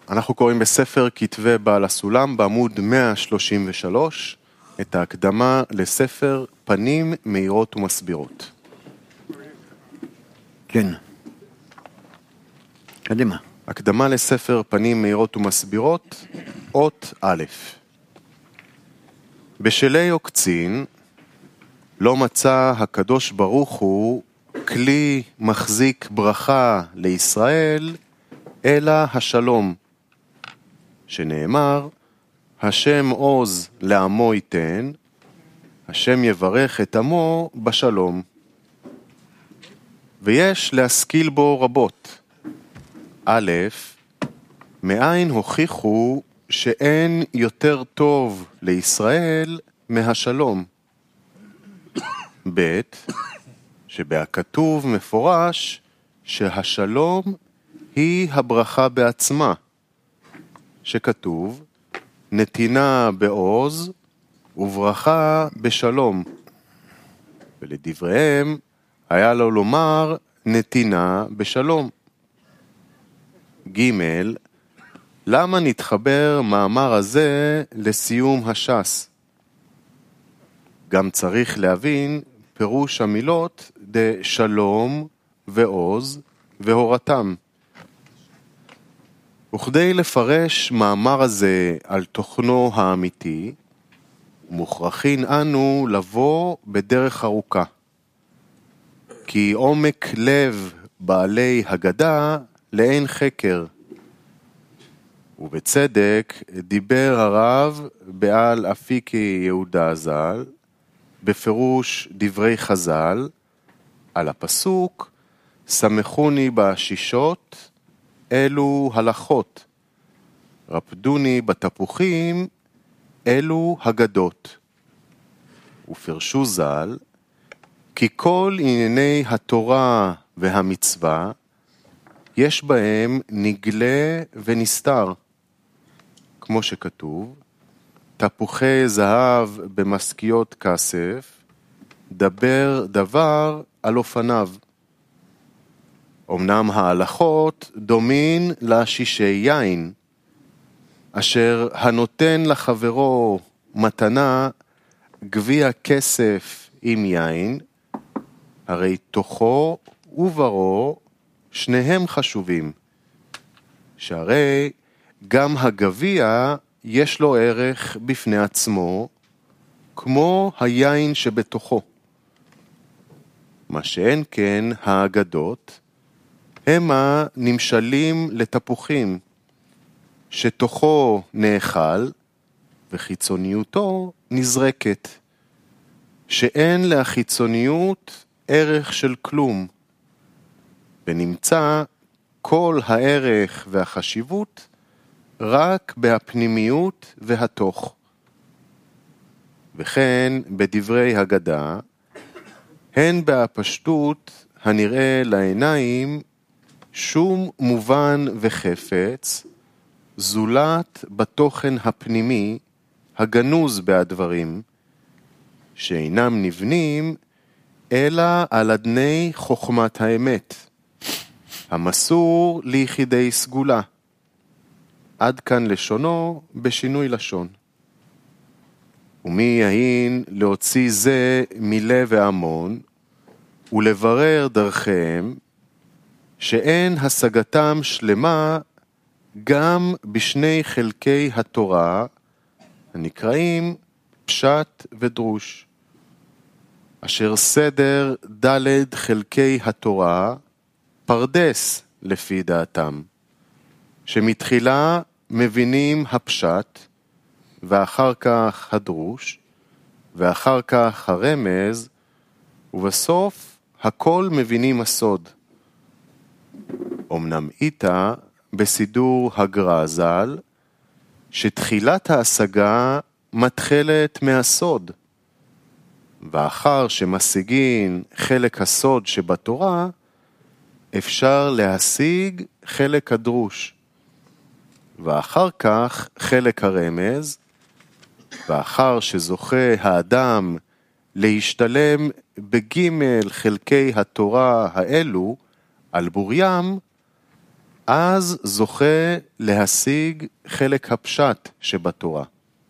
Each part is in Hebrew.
אנחנו קוראים בספר כתבי בעל הסולם בעמוד 133 את ההקדמה לספר פנים מאירות ומסבירות. כן. קדימה. הקדמה לספר פנים מאירות ומסבירות, אות א'. בשלי עוקצין לא מצא הקדוש ברוך הוא כלי מחזיק ברכה לישראל אלא השלום, שנאמר, השם עוז לעמו ייתן, השם יברך את עמו בשלום. ויש להשכיל בו רבות. א', מאין הוכיחו שאין יותר טוב לישראל מהשלום. ב', שבהכתוב מפורש שהשלום היא הברכה בעצמה, שכתוב נתינה בעוז וברכה בשלום, ולדבריהם היה לו לומר נתינה בשלום. ג', למה נתחבר מאמר הזה לסיום הש"ס? גם צריך להבין פירוש המילות שלום ועוז והורתם. וכדי לפרש מאמר הזה על תוכנו האמיתי, מוכרחין אנו לבוא בדרך ארוכה. כי עומק לב בעלי הגדה לאין חקר. ובצדק דיבר הרב בעל אפיקי יהודה ז"ל, בפירוש דברי חז"ל, על הפסוק, שמחוני בשישות, אלו הלכות, רפדוני בתפוחים, אלו הגדות. ופרשו ז"ל, כי כל ענייני התורה והמצווה, יש בהם נגלה ונסתר, כמו שכתוב, תפוחי זהב במשכיות כסף, דבר דבר על אופניו. אמנם ההלכות דומין לשישי יין, אשר הנותן לחברו מתנה גביע כסף עם יין, הרי תוכו וברו שניהם חשובים, שהרי גם הגביע יש לו ערך בפני עצמו, כמו היין שבתוכו. מה שאין כן האגדות, המה נמשלים לתפוחים, שתוכו נאכל וחיצוניותו נזרקת, שאין להחיצוניות ערך של כלום, ונמצא כל הערך והחשיבות רק בהפנימיות והתוך. וכן בדברי הגדה, הן בהפשטות הנראה לעיניים שום מובן וחפץ, זולת בתוכן הפנימי הגנוז בהדברים, שאינם נבנים אלא על אדני חוכמת האמת, המסור ליחידי סגולה. עד כאן לשונו בשינוי לשון. ומי יהין להוציא זה מלב ההמון, ולברר דרכיהם, שאין השגתם שלמה גם בשני חלקי התורה, הנקראים פשט ודרוש, אשר סדר ד' חלקי התורה פרדס לפי דעתם, שמתחילה מבינים הפשט, ואחר כך הדרוש, ואחר כך הרמז, ובסוף הכל מבינים הסוד. אמנם איתה בסידור הגר"א ז"ל, שתחילת ההשגה מתחלת מהסוד, ואחר שמשיגין חלק הסוד שבתורה, אפשר להשיג חלק הדרוש, ואחר כך חלק הרמז, ואחר שזוכה האדם להשתלם בג' חלקי התורה האלו על בוריים, אז זוכה להשיג חלק הפשט שבתורה.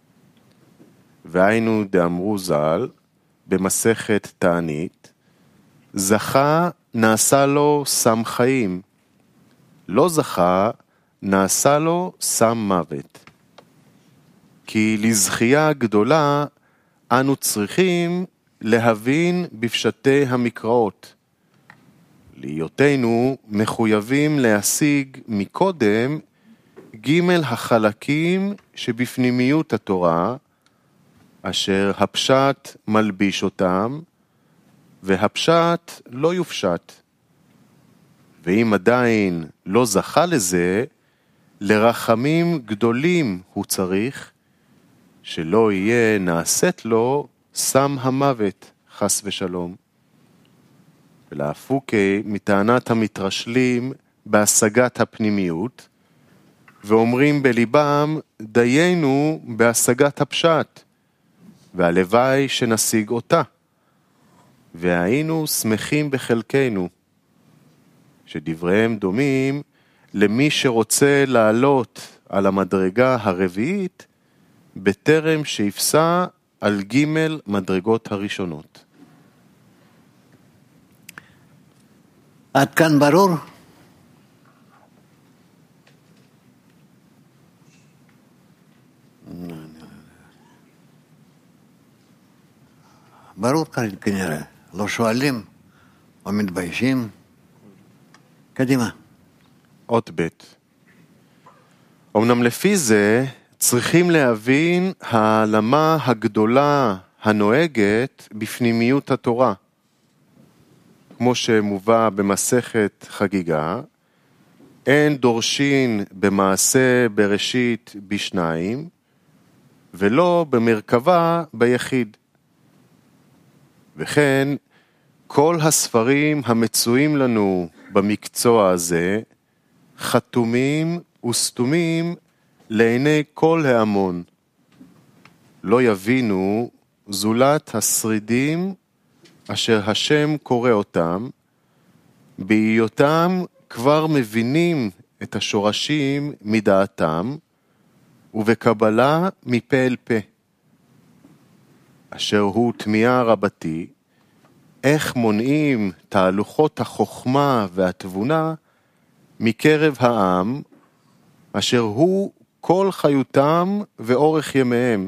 והיינו דאמרו ז"ל, במסכת תענית, זכה נעשה לו סם חיים, לא זכה נעשה לו סם מוות. כי לזכייה גדולה אנו צריכים להבין בפשטי המקראות. להיותנו מחויבים להשיג מקודם ג' החלקים שבפנימיות התורה, אשר הפשט מלביש אותם, והפשט לא יופשט. ואם עדיין לא זכה לזה, לרחמים גדולים הוא צריך, שלא יהיה נעשית לו סם המוות, חס ושלום. ולהפוקי מטענת המתרשלים בהשגת הפנימיות, ואומרים בליבם, דיינו בהשגת הפשט, והלוואי שנשיג אותה. והיינו שמחים בחלקנו, שדבריהם דומים למי שרוצה לעלות על המדרגה הרביעית, בטרם שיפסע על ג' מדרגות הראשונות. עד כאן ברור? ברור כנראה, לא שואלים או מתביישים. קדימה. אות ב'. אמנם לפי זה צריכים להבין העלמה הגדולה הנוהגת בפנימיות התורה. כמו שמובא במסכת חגיגה, אין דורשין במעשה בראשית בשניים, ולא במרכבה ביחיד. וכן, כל הספרים המצויים לנו במקצוע הזה, חתומים וסתומים לעיני כל ההמון. לא יבינו זולת השרידים אשר השם קורא אותם, בהיותם כבר מבינים את השורשים מדעתם, ובקבלה מפה אל פה. אשר הוא תמיהה רבתי, איך מונעים תהלוכות החוכמה והתבונה מקרב העם, אשר הוא כל חיותם ואורך ימיהם.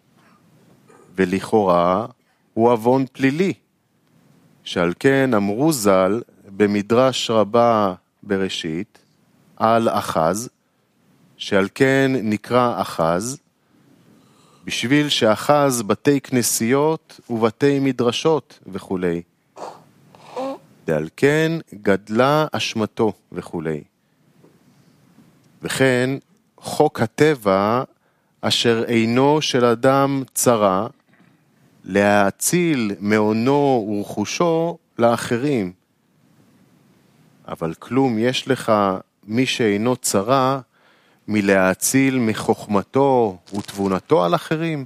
ולכאורה הוא אבון פלילי, שעל כן אמרו ז"ל במדרש רבה בראשית, על אחז, שעל כן נקרא אחז, בשביל שאחז בתי כנסיות ובתי מדרשות וכו'. ועל כן גדלה אשמתו וכו'. וכן חוק הטבע אשר אינו של אדם צרה, להאציל מעונו ורכושו לאחרים. אבל כלום יש לך מי שאינו צרה מלהאציל מחוכמתו ותבונתו על אחרים.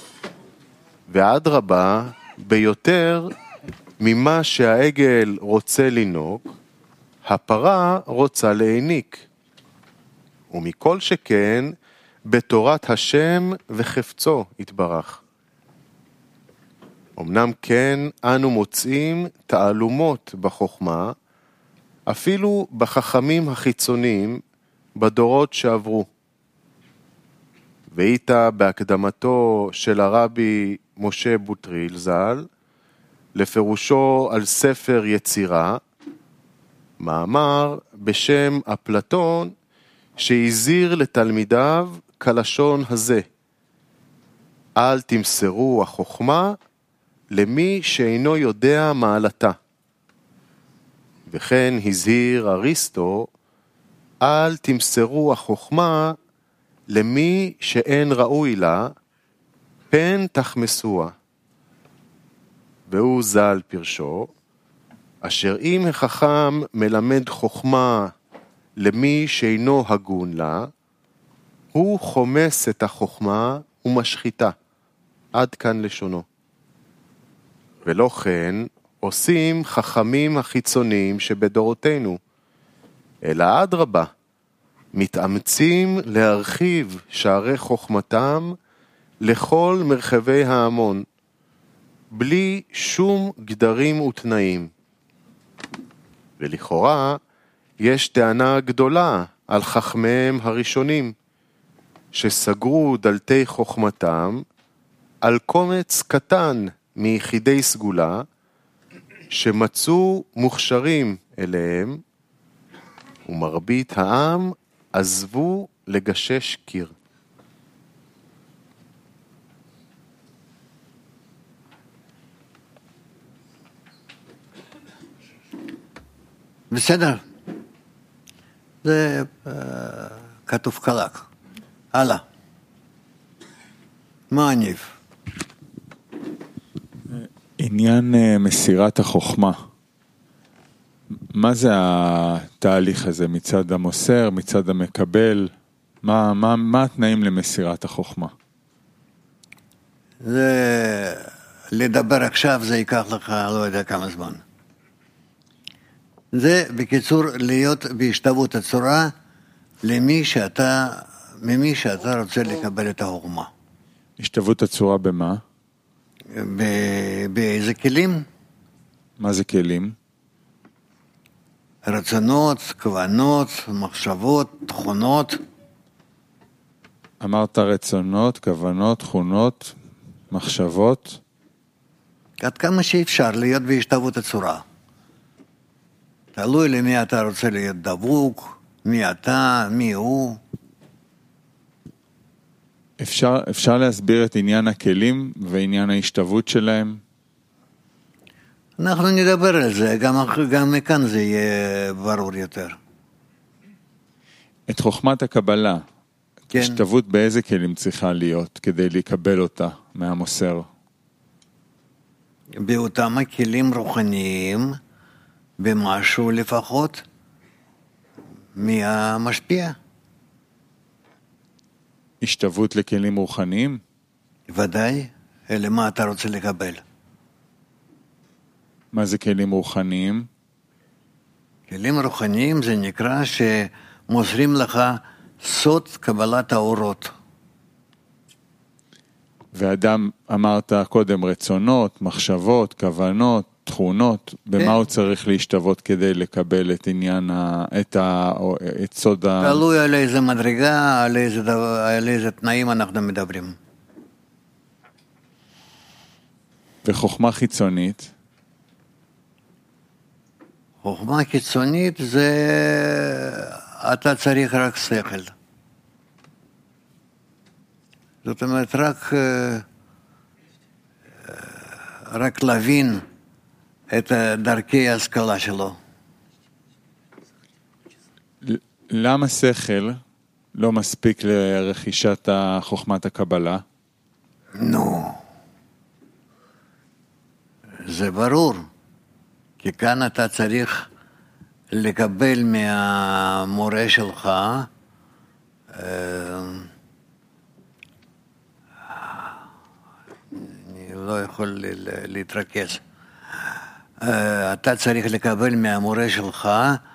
ואדרבה, ביותר ממה שהעגל רוצה לנהוג, הפרה רוצה להעניק. ומכל שכן בתורת השם וחפצו יתברך. אמנם כן אנו מוצאים תעלומות בחוכמה, אפילו בחכמים החיצוניים בדורות שעברו. והייתה בהקדמתו של הרבי משה בוטריל ז"ל, לפירושו על ספר יצירה, מאמר בשם אפלטון, שהזהיר לתלמידיו כלשון הזה, אל תמסרו החוכמה למי שאינו יודע מעלתה. וכן הזהיר אריסטו, אל תמסרו החוכמה למי שאין ראוי לה, פן תחמסוה. והוא ז"ל פרשו, אשר אם החכם מלמד חוכמה למי שאינו הגון לה, הוא חומס את החוכמה ומשחיתה. עד כאן לשונו. ולא כן עושים חכמים החיצוניים שבדורותינו, אלא אדרבה, מתאמצים להרחיב שערי חוכמתם לכל מרחבי ההמון, בלי שום גדרים ותנאים. ולכאורה יש טענה גדולה על חכמיהם הראשונים, שסגרו דלתי חוכמתם על קומץ קטן מיחידי סגולה, שמצאו מוכשרים אליהם, ומרבית העם עזבו לגשש קיר. בסדר. זה כתוב קלק. הלאה. מה עניף? עניין מסירת החוכמה. מה זה התהליך הזה? מצד המוסר, מצד המקבל? מה התנאים למסירת החוכמה? זה לדבר עכשיו זה ייקח לך לא יודע כמה זמן. זה בקיצור להיות בהשתוות הצורה ממי שאתה רוצה לקבל את החוכמה. השתוות הצורה במה? באיזה כלים? מה זה כלים? רצונות, כוונות, מחשבות, תכונות. אמרת רצונות, כוונות, תכונות, מחשבות. עד כמה שאפשר להיות בהשתוות הצורה. תלוי למי אתה רוצה להיות דבוק, מי אתה, מי הוא. אפשר להסביר את עניין הכלים ועניין ההשתוות שלהם? אנחנו נדבר על זה, גם מכאן זה יהיה ברור יותר. את חוכמת הקבלה, כן. השתוות באיזה כלים צריכה להיות כדי לקבל אותה מהמוסר? באותם הכלים רוחניים, במשהו לפחות, מהמשפיע. השתוות לכלים רוחניים? ודאי, אלה מה אתה רוצה לקבל. מה זה כלים רוחניים? כלים רוחניים זה נקרא שמוסרים לך סוד קבלת האורות. ואדם אמרת קודם רצונות, מחשבות, כוונות, תכונות, במה הוא צריך להשתוות כדי לקבל את עניין, את סוד תלוי על איזה מדרגה, על איזה תנאים אנחנו מדברים. וחוכמה חיצונית? חוכמה חיצונית זה אתה צריך רק שכל. זאת אומרת רק להבין את דרכי ההשכלה שלו. למה שכל לא מספיק לרכישת חוכמת הקבלה? נו, זה ברור. כי כאן אתה צריך לקבל מהמורה שלך אני לא יכול להתרכז. אתה צריך לקבל מהמורה שלך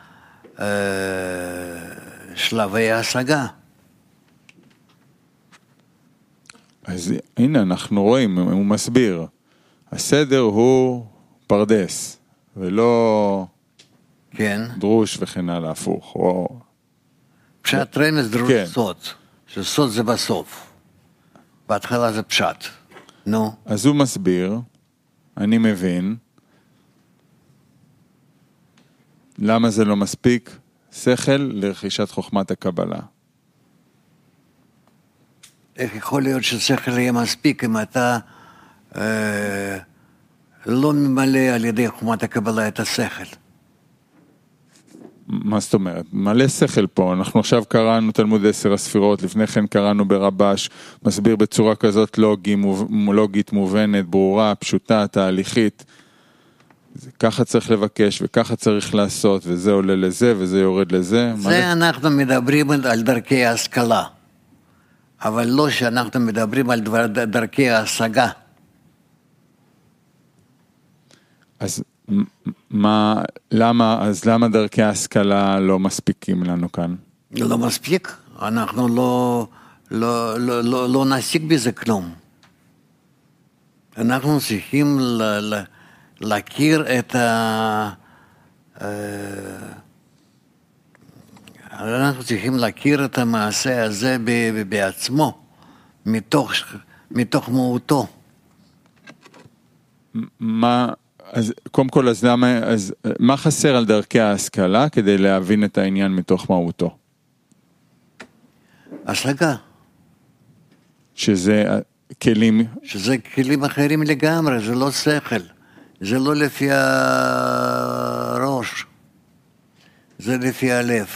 שלבי ההשגה. אז הנה אנחנו רואים, הוא מסביר. הסדר הוא פרדס, ולא כן. דרוש וכן הלאה, הפוך. פשט רמז דרוש כן. סוד, שסוד זה בסוף. בהתחלה זה פשט. נו. אז הוא מסביר, אני מבין, למה זה לא מספיק שכל לרכישת חוכמת הקבלה. איך יכול להיות ששכל יהיה מספיק אם אתה לא ממלא על ידי חוכמת הקבלה את השכל? מה זאת אומרת? מלא שכל פה, אנחנו עכשיו קראנו תלמוד 10 הספירות, לפני כן קראנו ברבש, מסביר בצורה כזאת לוגית, מובנת, ברורה, פשוטה, תהליכית. ככה צריך לבקש וככה צריך לעשות, וזה עולה לזה וזה יורד לזה. זה אנחנו מדברים על דרכי ההשכלה, אבל לא שאנחנו מדברים על דרכי ההשגה. אז למה דרכי ההשכלה לא מספיקים לנו כאן? לא מספיק, אנחנו לא נשיג בזה כלום. אנחנו צריכים להכיר אנחנו צריכים להכיר את המעשה הזה בעצמו, מתוך מהותו. אז קודם כל, אז מה חסר על דרכי ההשכלה כדי להבין את העניין מתוך מהותו? השגה. שזה כלים... שזה כלים אחרים לגמרי, זה לא שכל. זה לא לפי הראש. זה לפי הלב.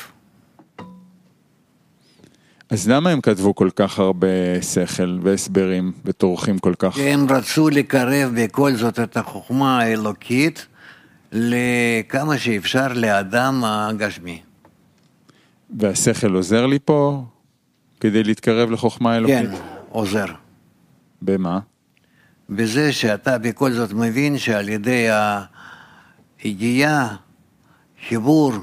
אז למה הם כתבו כל כך הרבה שכל והסברים וטורחים כל כך? הם רצו לקרב בכל זאת את החוכמה האלוקית לכמה שאפשר לאדם הגשמי. והשכל עוזר לי פה כדי להתקרב לחוכמה האלוקית? כן, עוזר. במה? בזה שאתה בכל זאת מבין שעל ידי היגיעה, חיבור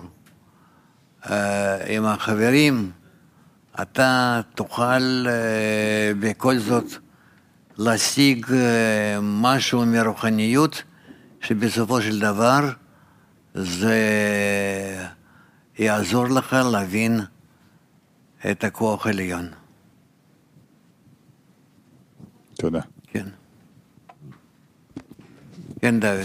עם החברים, אתה תוכל בכל זאת להשיג משהו מרוחניות, שבסופו של דבר זה יעזור לך להבין את הכוח העליון. תודה. כן. כן, דוד.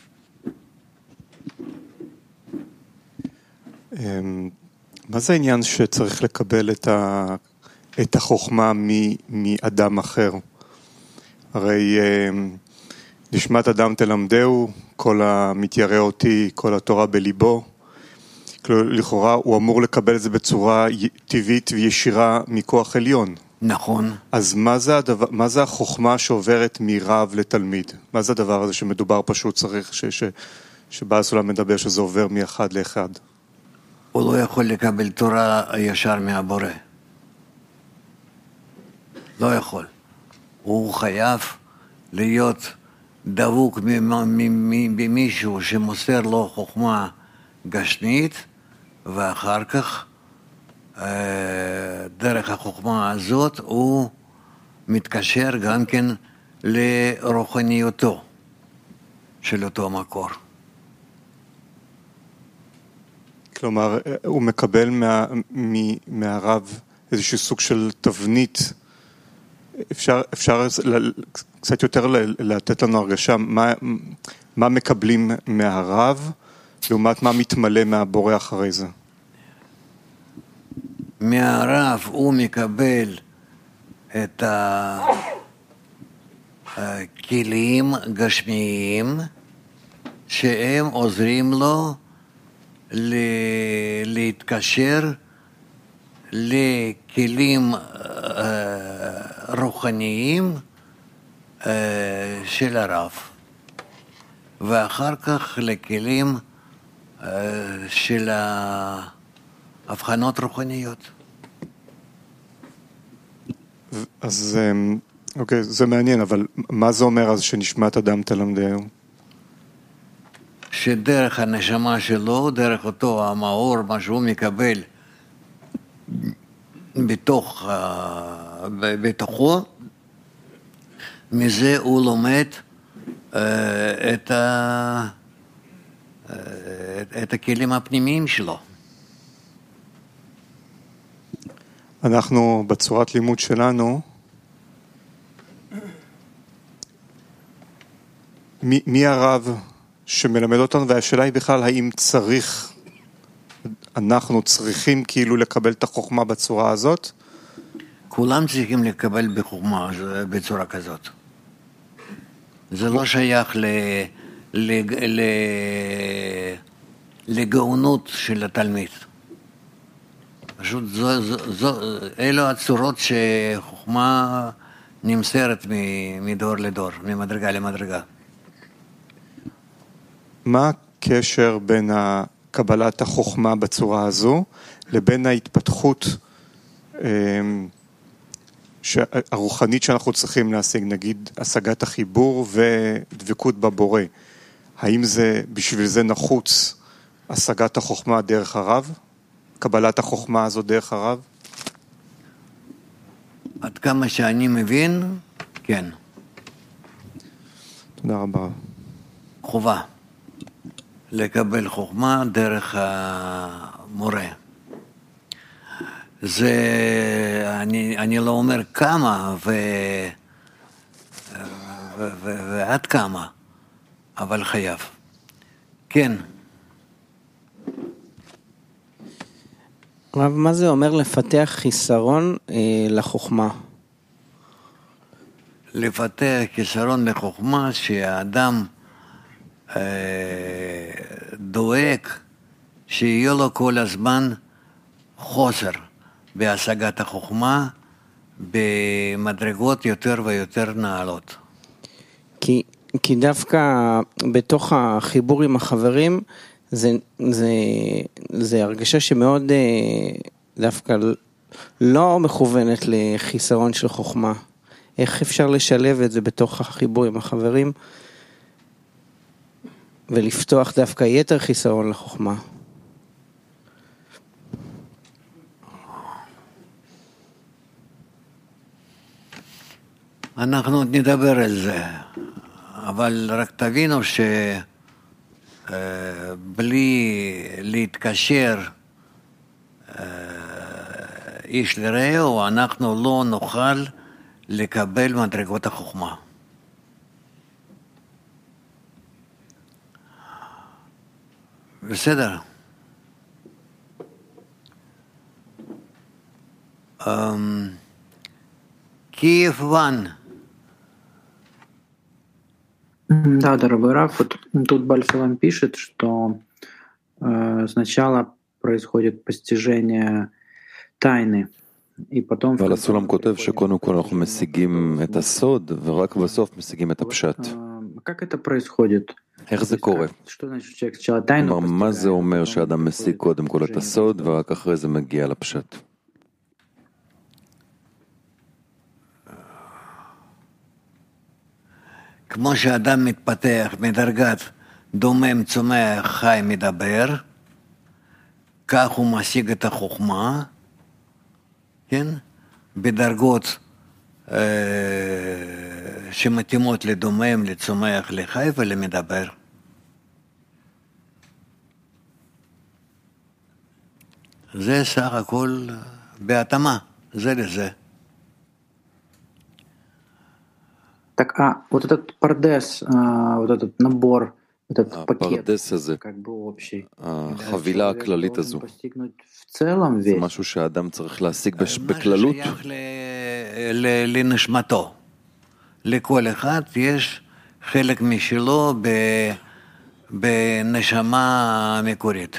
מה זה העניין שצריך לקבל את החוכמה מאדם אחר? הרי נשמת אדם תלמדהו, כל המתיירא אותי, כל התורה בליבו. לכאורה הוא אמור לקבל את זה בצורה טבעית וישירה מכוח עליון. נכון. אז מה זה החוכמה שעוברת מרב לתלמיד? מה זה הדבר הזה שמדובר פשוט צריך שבעל הסולם מדבר שזה עובר מאחד לאחד? הוא לא יכול לקבל תורה ישר מהבורא. לא יכול. הוא חייב להיות דבוק במישהו שמוסר לו חוכמה גשמית, ואחר כך דרך החוכמה הזאת הוא מתקשר גם כן לרוחניותו של אותו מקור. כלומר, הוא מקבל מהרב איזשהו סוג של תבנית. אפשר קצת יותר לתת לנו הרגשה מה מקבלים מהרב, לעומת מה מתמלא מהבורא אחרי זה. מהרב הוא מקבל את הכלים גשמיים שהם עוזרים לו להתקשר לכלים רוחניים של הרב, ואחר כך לכלים של ההבחנות רוחניות. אז אוקיי, זה מעניין, אבל מה זה אומר אז שנשמת אדם תלמדהו? שדרך הנשמה שלו, דרך אותו המאור, מה שהוא מקבל בתוכו, מזה הוא לומד את הכלים הפנימיים שלו. אנחנו בצורת לימוד שלנו, מי הרב שמלמד אותנו, והשאלה היא בכלל האם אנחנו צריכים כאילו לקבל את החוכמה בצורה הזאת? כולם צריכים לקבל בחוכמה בצורה כזאת. זה לא שייך לגאונות של התלמיד. פשוט אלו הצורות שחוכמה נמסרת מדור לדור, ממדרגה למדרגה. מה הקשר בין קבלת החוכמה בצורה הזו לבין ההתפתחות הרוחנית שאנחנו צריכים להשיג, נגיד השגת החיבור ודבקות בבורא? האם בשביל זה נחוץ השגת החוכמה דרך הרב? קבלת החוכמה הזו דרך הרב? עד כמה שאני מבין, כן. תודה רבה. חובה לקבל חוכמה דרך המורה. זה, אני לא אומר כמה ועד כמה, אבל חייב. כן. רב, מה זה אומר לפתח חיסרון לחוכמה? לפתח חיסרון לחוכמה שהאדם דואג שיהיה לו כל הזמן חוסר בהשגת החוכמה במדרגות יותר ויותר נעלות. כי דווקא בתוך החיבור עם החברים זה הרגשה שמאוד דווקא לא מכוונת לחיסרון של חוכמה. איך אפשר לשלב את זה בתוך החיבור עם החברים ולפתוח דווקא יתר חיסרון לחוכמה? אנחנו עוד נדבר על זה, אבל רק תבינו שבלי להתקשר איש לרעהו, אנחנו לא נוכל לקבל מדרגות החוכמה. בסדר. Киев Ван. Да, дорогой Раф, вот тут Бальсалам пишет, что сначала происходит постижение тайны, и потом... אבל הסולם כותב שקודם כל אנחנו משיגים את הסוד, ורק בסוף משיגים את הפשט. Как это происходит? איך זה קורה? כלומר, מה זה אומר שאדם משיג קודם כל את הסוד, ורק אחרי זה מגיע לפשט? כמו שאדם מתפתח מדרגת דומם, צומח, חי, מדבר, כך הוא משיג את החוכמה, כן? בדרגות שמתאימות לדומם, לצומח, לחי ולמדבר. זה סך הכל בהתאמה, זה לזה. Так, вот этот пардес, вот этот набор, этот пакет, как бы общий, החבילה הכללית הזו, в целом זה весь. משהו שהאדם צריך להשיג בכללות? מה ששייך לנשמתו. לכל אחד יש חלק משלו בנשמה המקורית.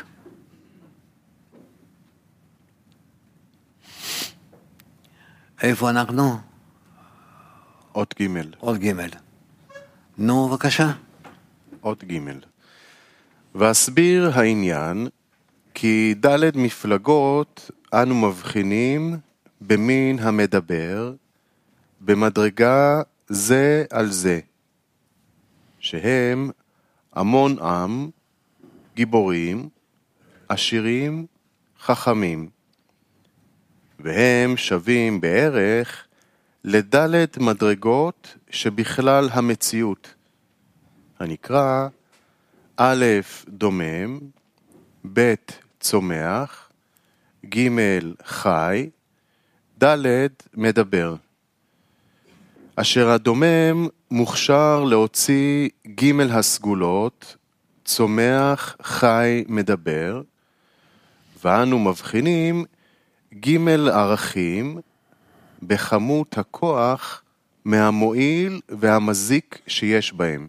איפה אנחנו? עוד ג'. עוד ג'. נו, בבקשה. עוד ג'. ואסביר העניין, כי ד' מפלגות אנו מבחינים במין המדבר, במדרגה זה על זה, שהם המון עם, גיבורים, עשירים, חכמים, והם שווים בערך לדלת מדרגות שבכלל המציאות, הנקרא א' דומם, ב' צומח, ג' חי, ד' מדבר. אשר הדומם מוכשר להוציא ג' הסגולות, צומח, חי, מדבר, ואנו מבחינים ג' ערכים בכמות הכוח מהמועיל והמזיק שיש בהם.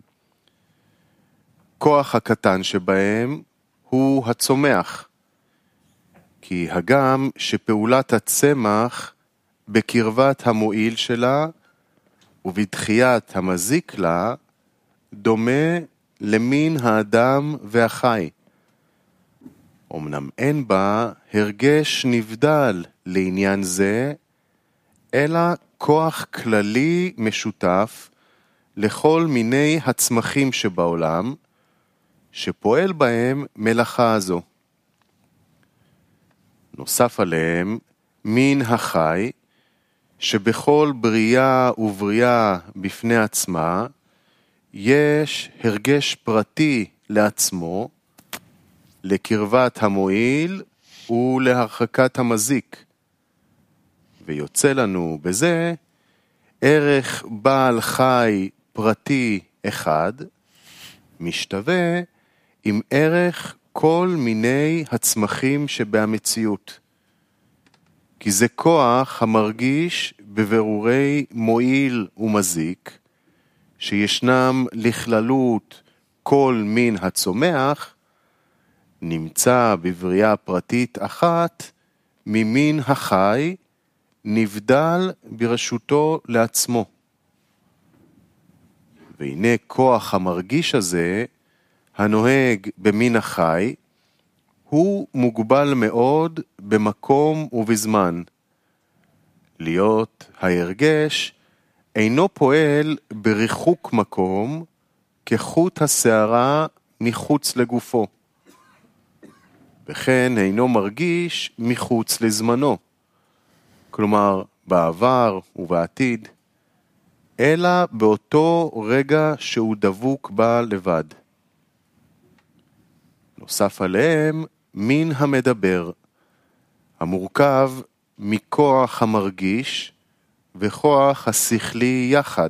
כוח הקטן שבהם הוא הצומח, כי הגם שפעולת הצמח בקרבת המועיל שלה ובדחיית המזיק לה דומה למין האדם והחי. אמנם אין בה הרגש נבדל לעניין זה, אלא כוח כללי משותף לכל מיני הצמחים שבעולם, שפועל בהם מלאכה הזו. נוסף עליהם מין החי, שבכל בריאה ובריאה בפני עצמה, יש הרגש פרטי לעצמו, לקרבת המועיל ולהרחקת המזיק. ויוצא לנו בזה ערך בעל חי פרטי אחד, משתווה עם ערך כל מיני הצמחים שבמציאות. כי זה כוח המרגיש בבירורי מועיל ומזיק, שישנם לכללות כל מין הצומח, נמצא בבריאה פרטית אחת ממין החי, נבדל ברשותו לעצמו. והנה כוח המרגיש הזה, הנוהג במין החי, הוא מוגבל מאוד במקום ובזמן. להיות ההרגש אינו פועל בריחוק מקום כחוט השערה מחוץ לגופו. וכן אינו מרגיש מחוץ לזמנו. כלומר, בעבר ובעתיד, אלא באותו רגע שהוא דבוק בה לבד. נוסף עליהם, מין המדבר, המורכב מכוח המרגיש וכוח השכלי יחד.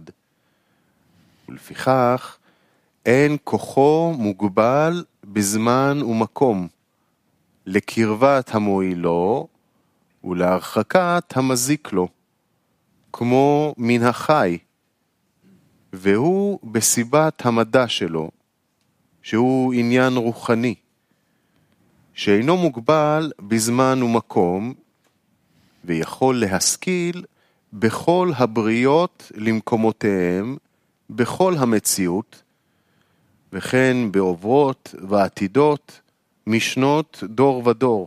ולפיכך, אין כוחו מוגבל בזמן ומקום, לקרבת המועילו ולהרחקת המזיק לו, כמו מן החי, והוא בסיבת המדע שלו, שהוא עניין רוחני, שאינו מוגבל בזמן ומקום, ויכול להשכיל בכל הבריות למקומותיהם, בכל המציאות, וכן בעוברות ועתידות משנות דור ודור.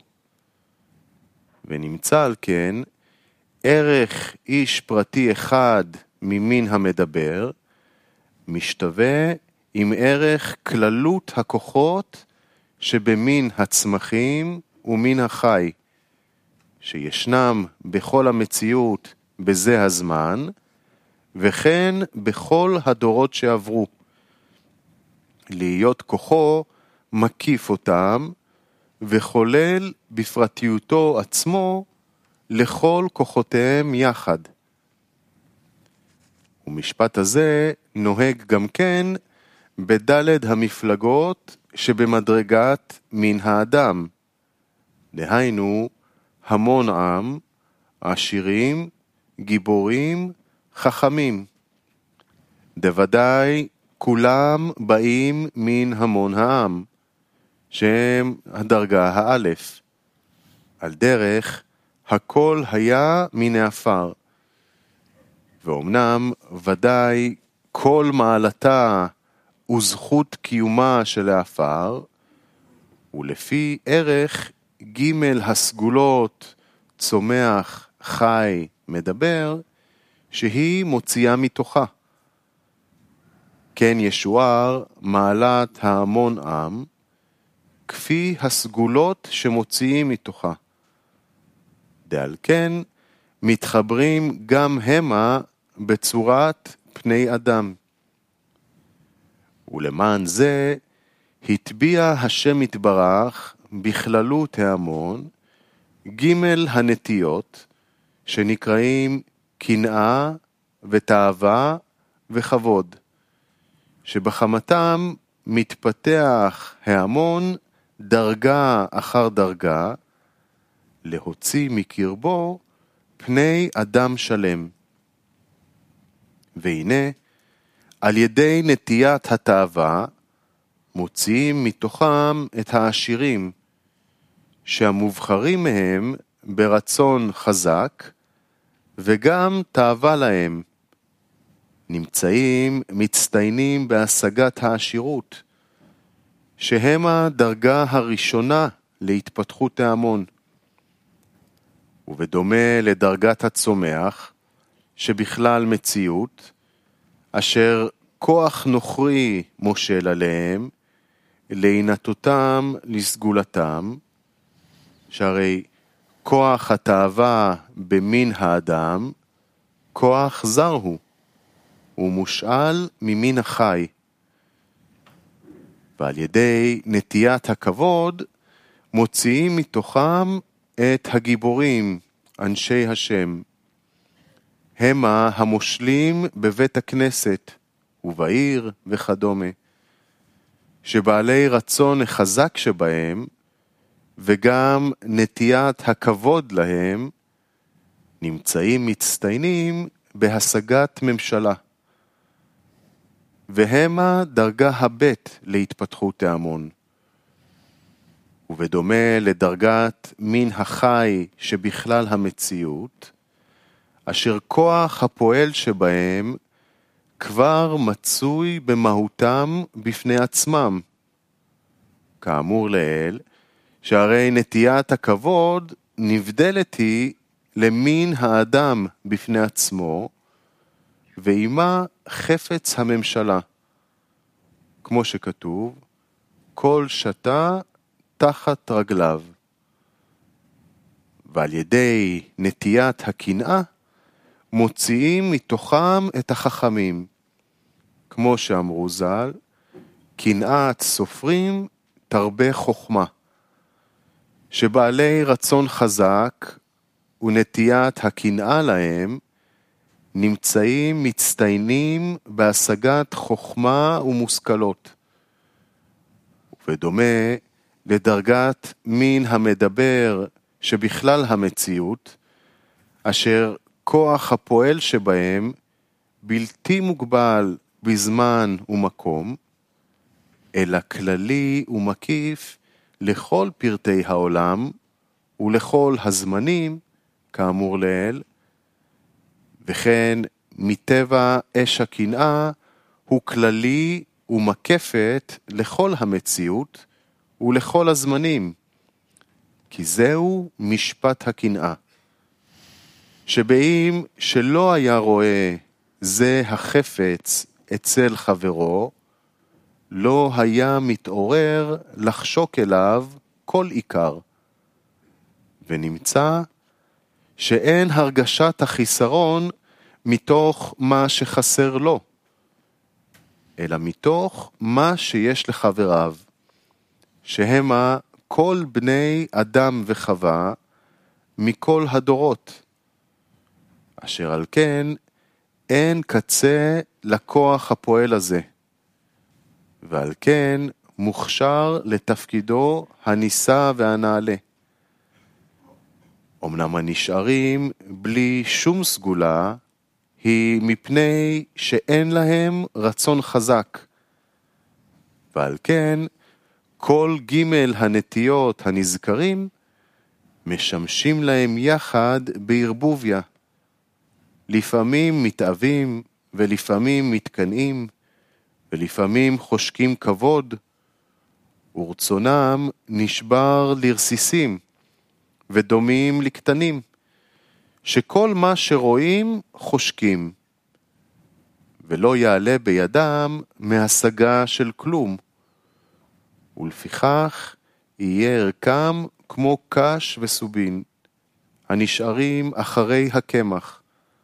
ונמצא על כן ערך איש פרטי אחד ממין המדבר, משתווה עם ערך כללות הכוחות שבמין הצמחים ומין החי, שישנם בכל המציאות בזה הזמן, וכן בכל הדורות שעברו. להיות כוחו מקיף אותם, וחולל בפרטיותו עצמו לכל כוחותיהם יחד. ומשפט הזה נוהג גם כן בדלת המפלגות שבמדרגת מן האדם. דהיינו, המון עם, עשירים, גיבורים, חכמים. דוודאי כולם באים מן המון העם, שהם הדרגה האלף. על דרך, הכל היה מן העפר. ואומנם ודאי כל מעלתה וזכות קיומה של העפר, ולפי ערך ג' הסגולות צומח, חי, מדבר, שהיא מוציאה מתוכה. כן ישוער מעלת ההמון עם, כפי הסגולות שמוציאים מתוכה. דעל כן מתחברים גם המה בצורת פני אדם. ולמען זה התביע השם יתברך בכללות ההמון ג' הנטיות שנקראים קנאה ותאווה וכבוד, שבחמתם מתפתח ההמון דרגה אחר דרגה, להוציא מקרבו פני אדם שלם. והנה, על ידי נטיית התאווה, מוציאים מתוכם את העשירים, שהמובחרים מהם ברצון חזק, וגם תאווה להם. נמצאים מצטיינים בהשגת העשירות, שהם הדרגה הראשונה להתפתחות ההמון. ובדומה לדרגת הצומח, שבכלל מציאות, אשר כוח נוכרי מושל עליהם, להינתותם לסגולתם, שהרי כוח התאווה במין האדם, כוח זר הוא מושאל ממין החי. ועל ידי נטיית הכבוד, מוציאים מתוכם את הגיבורים, אנשי השם. המה המושלים בבית הכנסת, ובעיר וכדומה. שבעלי רצון חזק שבהם, וגם נטיית הכבוד להם, נמצאים מצטיינים בהשגת ממשלה. והמה דרגה הבית להתפתחות ההמון. ובדומה לדרגת מין החי שבכלל המציאות, אשר כוח הפועל שבהם כבר מצוי במהותם בפני עצמם. כאמור לעיל, שהרי נטיית הכבוד נבדלת היא למין האדם בפני עצמו, ועימה חפץ הממשלה. כמו שכתוב, כל שתה תחת רגליו. ועל ידי נטיית הקנאה, מוציאים מתוכם את החכמים. כמו שאמרו ז"ל, קנאת סופרים תרבה חוכמה. שבעלי רצון חזק ונטיית הקנאה להם, נמצאים מצטיינים בהשגת חוכמה ומושכלות. ובדומה לדרגת מין המדבר שבכלל המציאות, אשר כוח הפועל שבהם בלתי מוגבל בזמן ומקום, אלא כללי ומקיף לכל פרטי העולם ולכל הזמנים, כאמור לעיל, וכן מטבע אש הקנאה הוא כללי ומקפת לכל המציאות ולכל הזמנים, כי זהו משפט הקנאה. שבאים שלא היה רואה זה החפץ אצל חברו, לא היה מתעורר לחשוק אליו כל עיקר. ונמצא שאין הרגשת החיסרון מתוך מה שחסר לו, אלא מתוך מה שיש לחבריו, שהמה כל בני אדם וחווה מכל הדורות, אשר על כן אין קצה לכוח הפועל הזה, ועל כן מוכשר לתפקידו הניסה והנעלה. אמנם הנשארים בלי שום סגולה, היא מפני שאין להם רצון חזק, ועל כן כל ג' הנטיות הנזכרים משמשים להם יחד בערבוביה. לפעמים מתאבים ולפעמים מתקנאים ולפעמים חושקים כבוד, ורצונם נשבר לרסיסים ודומים לקטנים, שכל מה שרואים חושקים, ולא יעלה בידם מהשגה של כלום, ולפיכך יהיה ערכם כמו קש וסובין, הנשארים אחרי הקמח.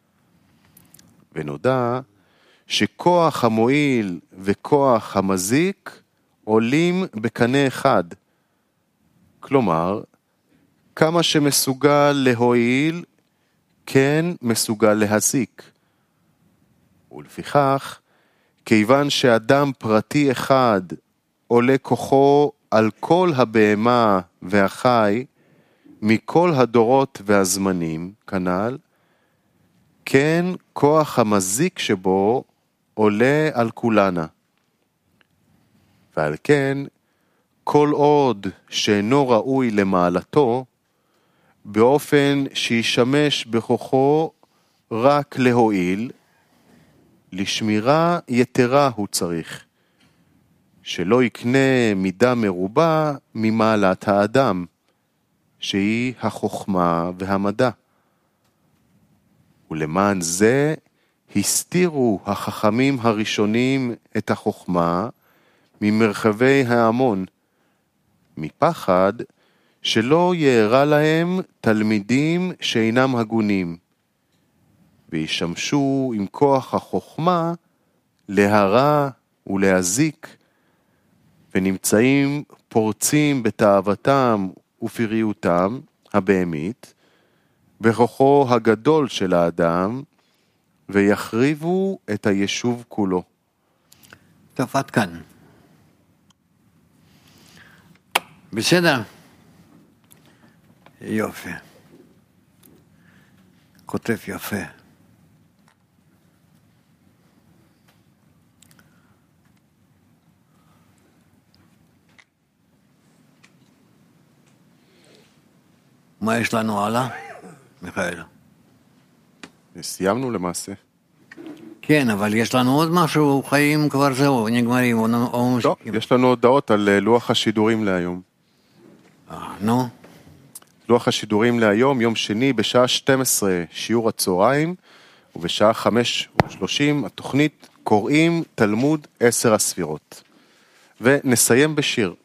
ונודע שכוח המועיל וכוח המזיק עולים בקנה אחד. כלומר, כמה שמסוגל להועיל, כן מסוגל להזיק. ולפיכך, כיוון שאדם פרטי אחד עולה כוחו על כל הבהמה והחי, מכל הדורות והזמנים, כנ"ל, כן כוח המזיק שבו עולה על כולנה. ועל כן, כל עוד שאינו ראוי למעלתו, באופן שישמש בכוחו רק להועיל, לשמירה יתרה הוא צריך, שלא יקנה מידה מרובה ממעלת האדם, שהיא החוכמה והמדע. ולמען זה הסתירו החכמים הראשונים את החוכמה ממרחבי ההמון, מפחד שלא יארע להם תלמידים שאינם הגונים, וישמשו עם כוח החוכמה להרע ולהזיק, ונמצאים פורצים בתאוותם ופריותם הבהמית, בכוחו הגדול של האדם, ויחריבו את היישוב כולו. טוב, עד כאן. בסדר? יופי. כותב יפה. מה יש לנו הלאה? מיכאל. סיימנו למעשה. כן, אבל יש לנו עוד משהו, חיים כבר זהו, נגמרים, או לא, יש לנו הודעות על לוח השידורים להיום. נו? לוח השידורים להיום, יום שני, בשעה 12, שיעור הצהריים, ובשעה 5:30, התוכנית קוראים תלמוד 10 הספירות. ונסיים בשיר.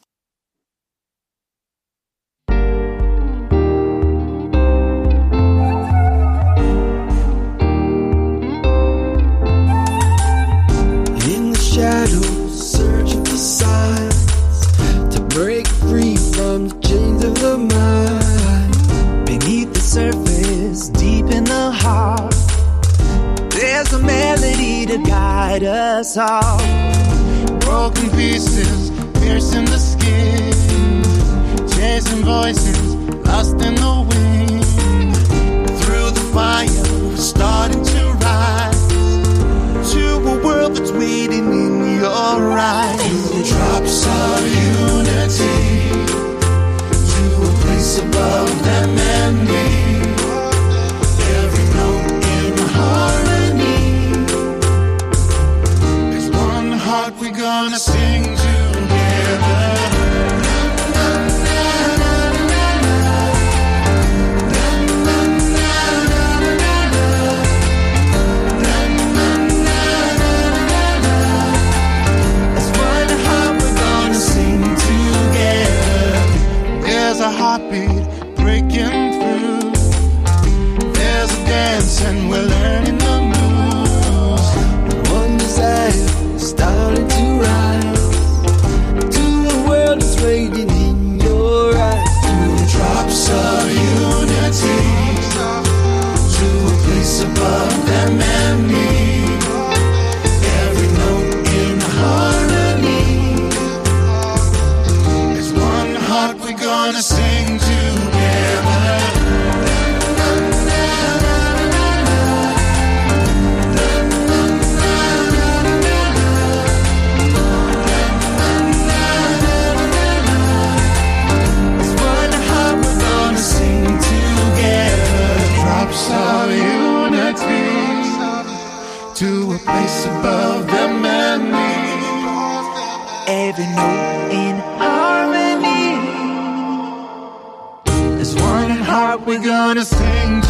Shadows searching for signs to break free from the chains of the mind. Beneath the surface, deep in the heart, there's a melody to guide us all. Broken pieces piercing the skin, chasing voices lost in the wind. Through the fire, starting to rise to a world that's waiting in your eyes. Drops of unity to a place above them and me. Every note in harmony. There's one heart we're gonna sing together. There's a heartbeat breaking through. There's a dance and we're learning the moves. One desire starting to rise to a world that's waiting in your eyes. Through drops of unity to a place above them and me. Every note in harmony. There's one heart we're gonna sing together. There's one heart we're gonna sing together. Drops of unity to a place above them and me. Every note in harmony. There's one heart we're gonna sing